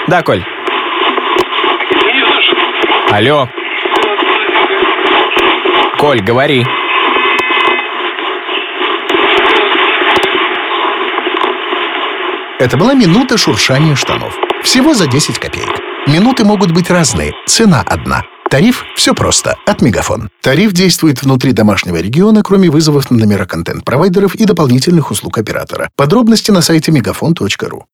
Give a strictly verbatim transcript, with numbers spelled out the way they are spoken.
Да, Коль. Алло. Коль, говори. Это была минута шуршания штанов. Всего за десять копеек. Минуты могут быть разные, цена одна. Тариф – все просто, от Мегафон. Тариф действует внутри домашнего региона, кроме вызовов на номера контент-провайдеров и дополнительных услуг оператора. Подробности на сайте мегафон точка ру.